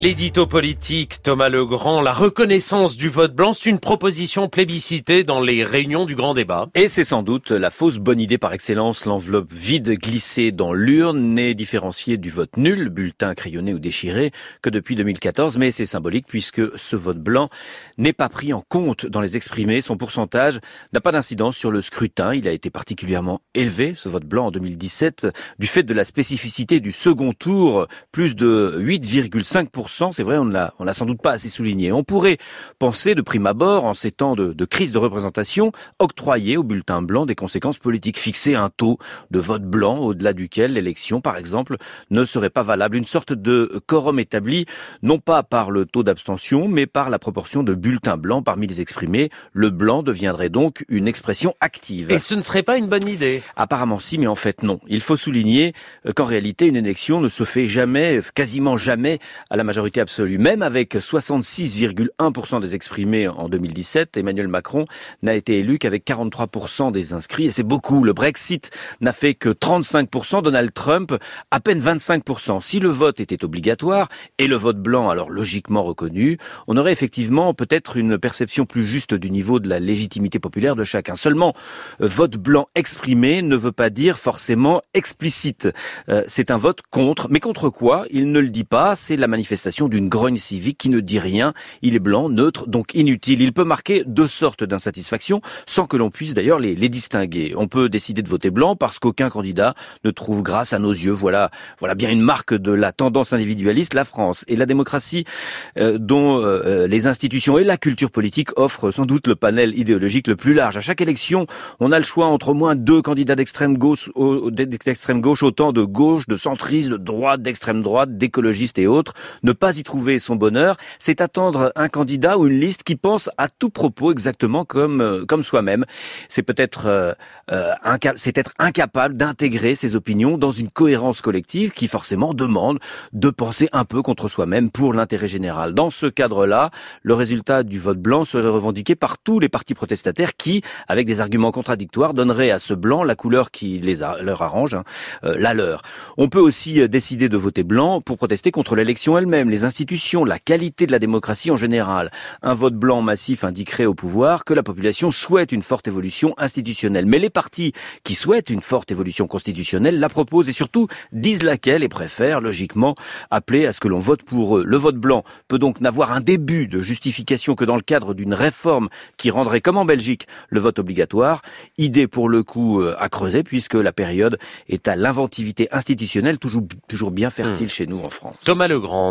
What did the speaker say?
L'édito politique, Thomas Legrand, la reconnaissance du vote blanc, c'est une proposition plébiscitée dans les réunions du grand débat. Et c'est sans doute la fausse bonne idée par excellence. L'enveloppe vide glissée dans l'urne n'est différenciée du vote nul, bulletin crayonné ou déchiré, que depuis 2014. Mais c'est symbolique puisque ce vote blanc n'est pas pris en compte dans les exprimés. Son pourcentage n'a pas d'incidence sur le scrutin. Il a été particulièrement élevé, ce vote blanc en 2017, du fait de la spécificité du second tour, plus de 8,5%. C'est vrai, on l'a sans doute pas assez souligné. On pourrait penser de prime abord, en ces temps de crise de représentation, octroyer au bulletin blanc des conséquences politiques, fixer un taux de vote blanc au-delà duquel l'élection, par exemple, ne serait pas valable. Une sorte de quorum établi, non pas par le taux d'abstention, mais par la proportion de bulletins blancs parmi les exprimés. Le blanc deviendrait donc une expression active. Et ce ne serait pas une bonne idée? Apparemment si, mais en fait non. Il faut souligner qu'en réalité, une élection ne se fait jamais, quasiment jamais, à la majorité absolue. Même avec 66,1% des exprimés en 2017, Emmanuel Macron n'a été élu qu'avec 43% des inscrits. Et c'est beaucoup. Le Brexit n'a fait que 35%, Donald Trump à peine 25%. Si le vote était obligatoire, et le vote blanc alors logiquement reconnu, on aurait effectivement peut-être une perception plus juste du niveau de la légitimité populaire de chacun. Seulement, vote blanc exprimé ne veut pas dire forcément explicite. C'est un vote contre. Mais contre quoi? Il ne le dit pas. C'est la manifestation d'une grogne civique qui ne dit rien. Il est blanc, neutre, donc inutile. Il peut marquer deux sortes d'insatisfaction sans que l'on puisse d'ailleurs les distinguer. On peut décider de voter blanc parce qu'aucun candidat ne trouve grâce à nos yeux. Voilà bien une marque de la tendance individualiste, la France. Et la démocratie dont les institutions et la culture politique offrent sans doute le panel idéologique le plus large. À chaque élection, on a le choix entre au moins deux candidats d'extrême gauche, autant de gauche, de centristes, de droite, d'extrême droite, d'écologistes et autres. Ne pas y trouver son bonheur, c'est attendre un candidat ou une liste qui pense à tout propos exactement comme soi-même. C'est peut-être être incapable d'intégrer ses opinions dans une cohérence collective qui forcément demande de penser un peu contre soi-même pour l'intérêt général. Dans ce cadre-là, le résultat du vote blanc serait revendiqué par tous les partis protestataires qui, avec des arguments contradictoires, donneraient à ce blanc la couleur qui leur arrange, la leur. On peut aussi décider de voter blanc pour protester contre l'élection elle-même, les institutions, la qualité de la démocratie en général. Un vote blanc massif indiquerait au pouvoir que la population souhaite une forte évolution institutionnelle. Mais les partis qui souhaitent une forte évolution constitutionnelle la proposent et surtout disent laquelle et préfèrent logiquement appeler à ce que l'on vote pour eux. Le vote blanc peut donc n'avoir un début de justification que dans le cadre d'une réforme qui rendrait, comme en Belgique, le vote obligatoire. Idée pour le coup à creuser puisque la période est à l'inventivité institutionnelle toujours bien fertile chez nous en France. Thomas Legrand.